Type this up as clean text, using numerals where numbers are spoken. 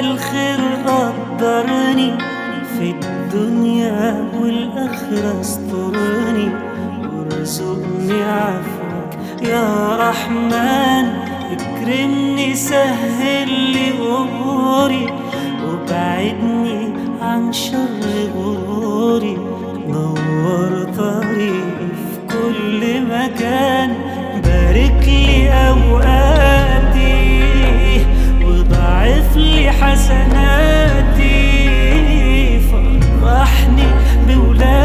الخير قدرني في الدنيا والآخرة، استرني وارزقني عفوك يا رحمن. اكرمني سهل لي أموري وبعدني عن شر غروري، نور طريقي في كل مكان، بارك لي أوقاتي وضاعف لي حسناتي، فرحني بولادي